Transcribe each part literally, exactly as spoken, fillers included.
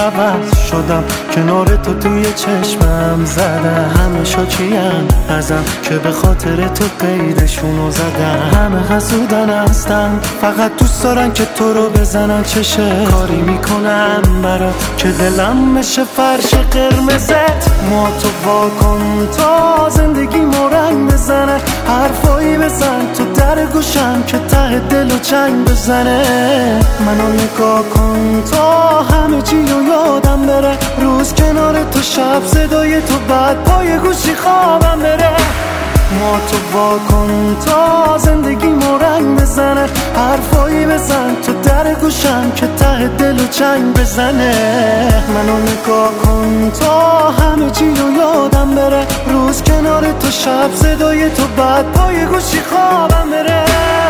عوض شدم، کنار تو توی چشمم زدم. همه شاکیم ازم که به خاطر تو قیدشونو زدم. همه حسودن هستن، فقط دوست دارن که تو رو بزنن. چشه کاری میکنم برات که دلم بشه فرش قرمزت. ما تو وا کن تا زندگی رنگ بزنه، حرفایی بزن تو در گوشم که ته دل و چنگ بزنه. منو نگاه کن تا همه چی رو یادم بره، روز کنار تو شب صدای تو بعد پای گوشی خوابم بره. ما تو وا کن تا زندگی رنگ بزنه، حرفایی بزن تو در گوشم که ته دل و چنگ بزنه. منو نگاه کن تا همه چی رو یادم بره، روز کنار تو شب صدای تو بعد پای گوشی خوابم بره.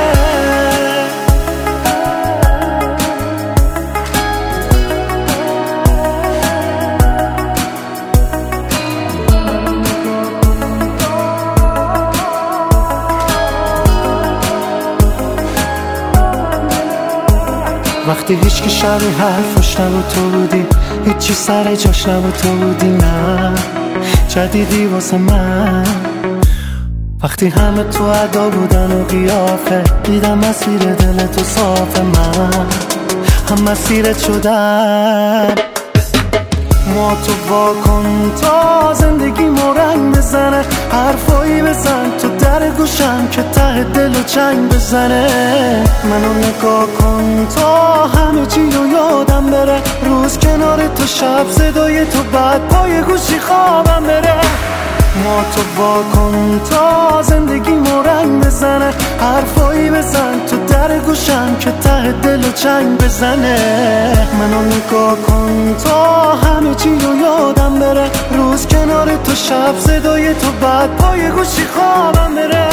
وقتی هیچ کی شبیه حرفش نبود تو بودی، هیچی سر جاش نبود تو بودی. نه جدیدی واسه من. وقتی همه تو ادا بودن و قیافه، دیدم مسیر دل تو صافه. من هم مسیرت شدم. ما تو وا کن تا زندگی رنگ بزنه، حرفایی بزن تو در گوشم که ته دل و چنگ بزنه. منو نگاه کن تا همه چی رو یادم بره، روز کنار تو شب صدای تو بعد پای گوشی خوابم بره. ما تو وا کن تا زندگی رنگ بزنه، حرفایی بزن تو در گوشم که ته دل و چنگ بزنه. منو نگاه کن تا همه چی رو یادم بره، روز کنار تو شب صدای تو بعد پای گوشی خوابم بره.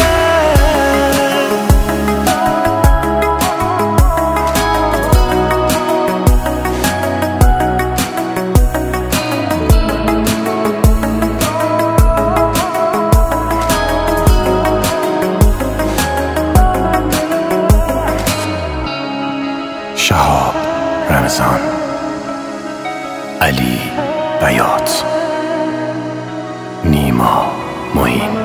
شهاب رمضان، علی بیات، نیما معین.